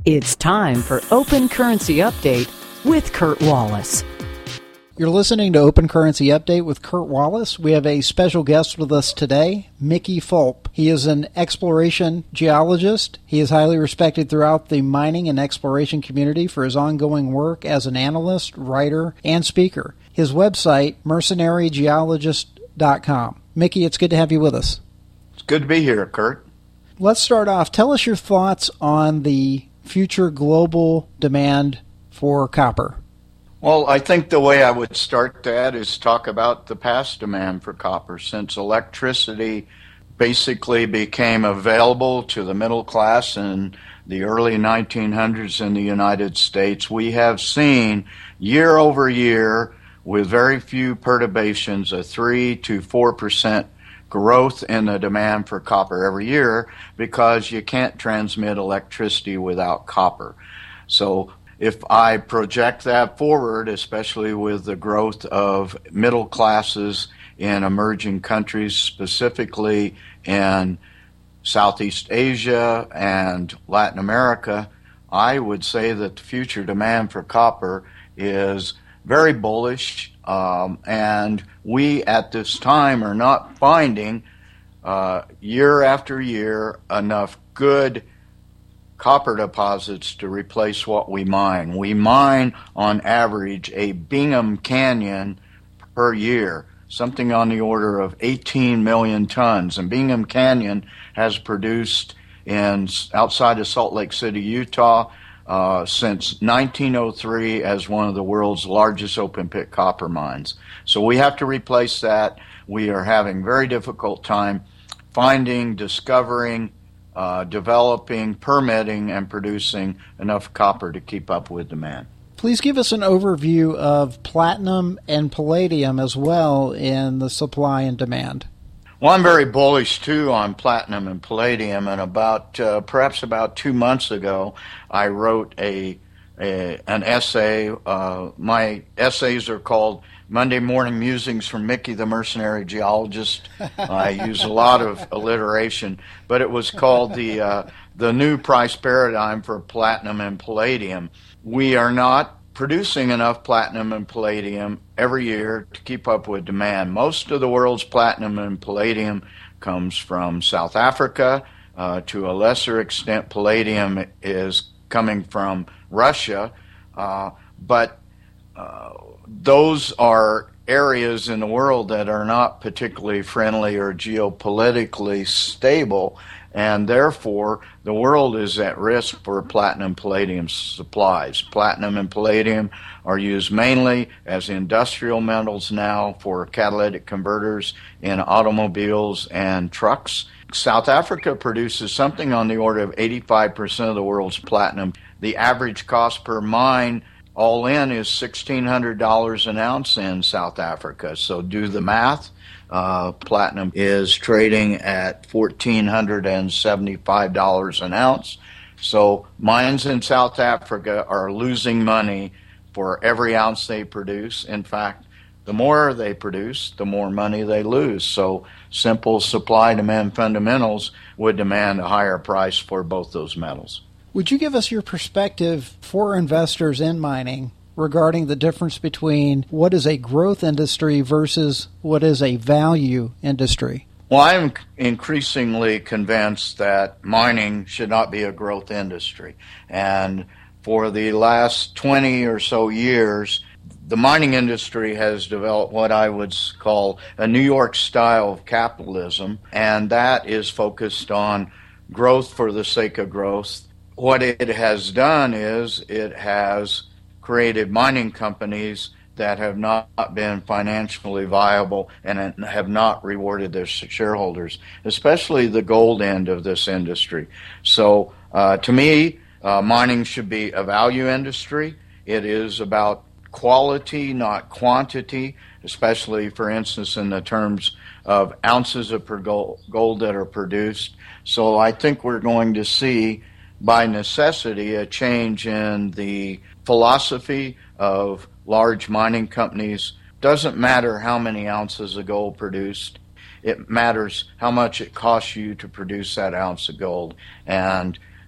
It's time for Open Currency Update with Kurt Wallace. You're listening to Open Currency Update with Kurt Wallace. We have a special guest with us today, Mickey Fulp. He is an exploration geologist. He is highly respected throughout the mining and exploration community for his ongoing work as an analyst, writer, and speaker. His website, mercenarygeologist.com. Mickey, it's good to have you with us. It's good to be here, Kurt. Let's start off. Tell us your thoughts on the future global demand for copper. Well, I think the way I would start that is talk about the past demand for copper. Since electricity basically became available to the middle class in the early 1900s in the United States, we have seen year over year, with very few perturbations, a 3 to 4% growth in the demand for copper every year, because you can't transmit electricity without copper. So if I project that forward, especially with the growth of middle classes in emerging countries, specifically in Southeast Asia and Latin America, I would say that the future demand for copper is very bullish, and we at this time are not finding year after year enough good copper deposits to replace what we mine. We mine on average a Bingham Canyon per year, something on the order of 18 million tons, and Bingham Canyon has produced outside of Salt Lake City, Utah, since 1903 as one of the world's largest open-pit copper mines. So we have to replace that. We are having very difficult time finding, discovering, developing, permitting, and producing enough copper to keep up with demand. Please give us an overview of platinum and palladium as well in the supply and demand. Well, I'm very bullish, too, on platinum and palladium, and perhaps about 2 months ago, I wrote an essay. My essays are called Monday Morning Musings from Mickey the Mercenary Geologist. I use a lot of alliteration, but it was called the New Price Paradigm for Platinum and Palladium. We are not producing enough platinum and palladium every year to keep up with demand. Most of the world's platinum and palladium comes from South Africa. To a lesser extent, palladium is coming from Russia. But those are areas in the world that are not particularly friendly or geopolitically stable, and therefore the world is at risk for platinum palladium supplies. Platinum and palladium are used mainly as industrial metals now for catalytic converters in automobiles and trucks. South Africa produces something on the order of 85% of the world's platinum. The average cost per mine all in is $1,600 an ounce in South Africa. So do the math. Platinum is trading at $1,475 an ounce. So mines in South Africa are losing money for every ounce they produce. In fact, the more they produce, the more money they lose. So simple supply-demand fundamentals would demand a higher price for both those metals. Would you give us your perspective for investors in mining regarding the difference between what is a growth industry versus what is a value industry? Well, I'm increasingly convinced that mining should not be a growth industry. And for the last 20 or so years, the mining industry has developed what I would call a New York style of capitalism, and that is focused on growth for the sake of growth. What it has done is it has created mining companies that have not been financially viable and have not rewarded their shareholders, especially the gold end of this industry. So to me, mining should be a value industry. It is about quality, not quantity, especially, for instance, in the terms of ounces of gold that are produced. So I think we're going to see, by necessity, a change in the philosophy of large mining companies. Doesn't matter how many ounces of gold produced. It matters how much it costs you to produce that ounce of gold. And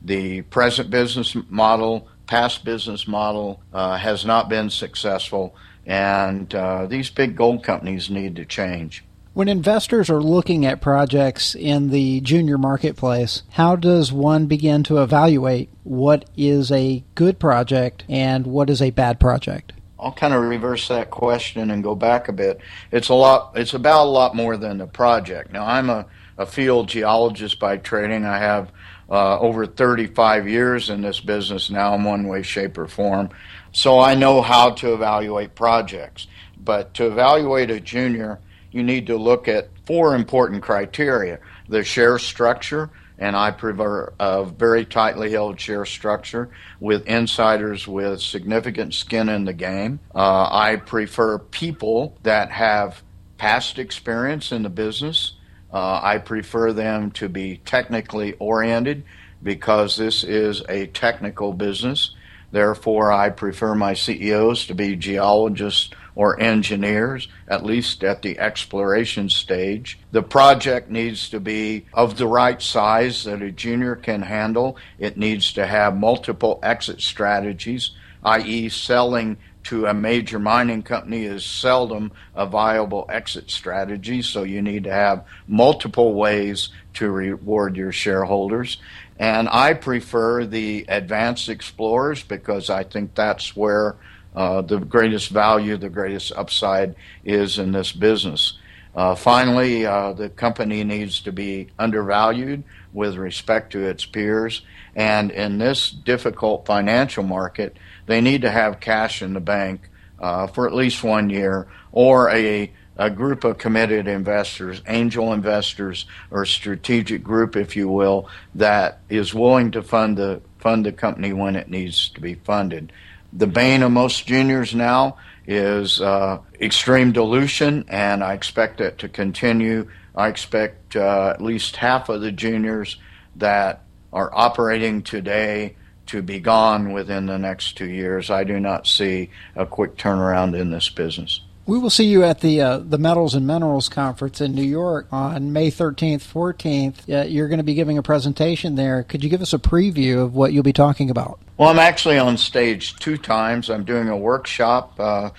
The present business model, past business model has not been successful, and these big gold companies need to change. When investors are looking at projects in the junior marketplace, how does one begin to evaluate what is a good project and what is a bad project? I'll kind of reverse that question and go back a bit. It's about a lot more than the project. Now, I'm a field geologist by training. I have over 35 years in this business now in one way, shape, or form. So I know how to evaluate projects. But to evaluate a junior, you need to look at 4 important criteria. The share structure, and I prefer a very tightly held share structure with insiders with significant skin in the game. I prefer people that have past experience in the business. I prefer them to be technically oriented because this is a technical business. Therefore, I prefer my CEOs to be geologists or engineers, at least at the exploration stage. The project needs to be of the right size that a junior can handle. It needs to have multiple exit strategies, i.e. selling to a major mining company is seldom a viable exit strategy, so you need to have multiple ways to reward your shareholders. And I prefer the advanced explorers because I think that's where the greatest value, the greatest upside is in this business. Finally, the company needs to be undervalued with respect to its peers. And in this difficult financial market, they need to have cash in the bank for at least 1 year, or a group of committed investors, angel investors, or strategic group, if you will, that is willing to fund the company when it needs to be funded. The bane of most juniors now is extreme dilution, and I expect it to continue. I expect at least half of the juniors that are operating today to be gone within the next 2 years. I do not see a quick turnaround in this business. We will see you at the Metals and Minerals Conference in New York on May 13th, 14th. You're going to be giving a presentation there. Could you give us a preview of what you'll be talking about? Well, I'm actually on stage 2 times. I'm doing a workshop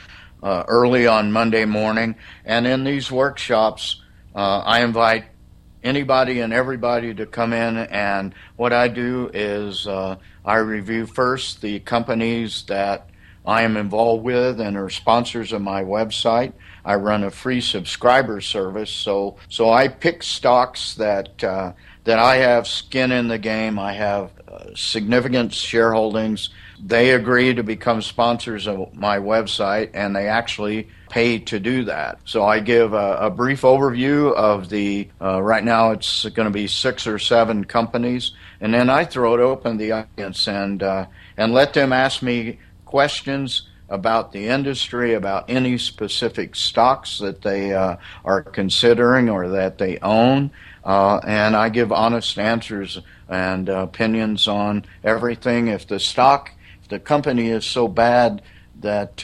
early on Monday morning, and in these workshops, I invite anybody and everybody to come in, and what I do is I review first the companies that I am involved with and are sponsors of my website. I run a free subscriber service, so I pick stocks that I have skin in the game. I have significant shareholdings. They agree to become sponsors of my website, and they actually pay to do that. So I give a brief overview of the, right now it's going to be 6 or 7 companies, and then I throw it open to the audience and let them ask me questions about the industry, about any specific stocks that they are considering or that they own, and I give honest answers and opinions on everything. If the company is so bad that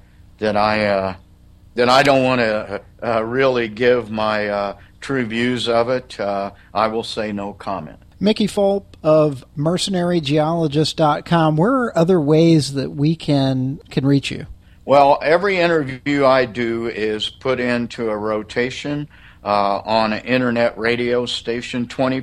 I don't want to really give my true views of it, I will say no comment. Mickey Fulp of mercenarygeologist.com. Where are other ways that we can reach you? Well, every interview I do is put into a rotation on an internet radio station,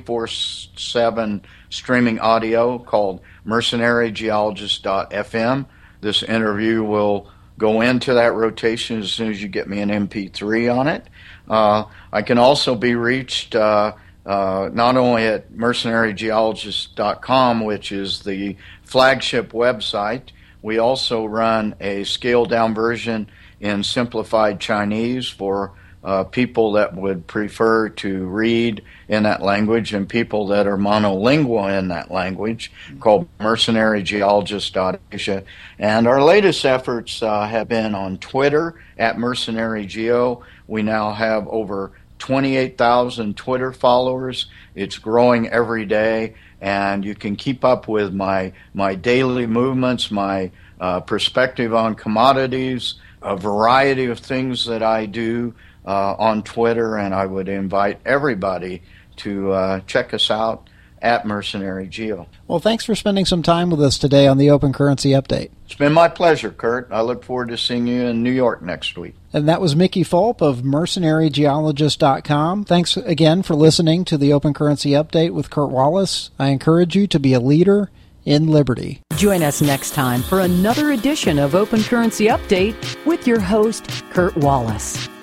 24/7 streaming audio called mercenarygeologist.fm. This interview will go into that rotation as soon as you get me an MP3 on it. I can also be reached not only at mercenarygeologist.com, which is the flagship website. We also run a scaled-down version in simplified Chinese for people that would prefer to read in that language and people that are monolingual in that language, called mercenarygeologist.asia. And our latest efforts have been on Twitter at mercenarygeo. We now have over 28,000 Twitter followers. It's growing every day, and you can keep up with my daily movements, my perspective on commodities, a variety of things that I do on Twitter, and I would invite everybody to check us out at Mercenary Geo. Well, thanks for spending some time with us today on the Open Currency Update. It's been my pleasure, Kurt. I look forward to seeing you in New York next week. And that was Mickey Fulp of mercenarygeologist.com. Thanks again for listening to the Open Currency Update with Kurt Wallace. I encourage you to be a leader in liberty. Join us next time for another edition of Open Currency Update with your host, Kurt Wallace.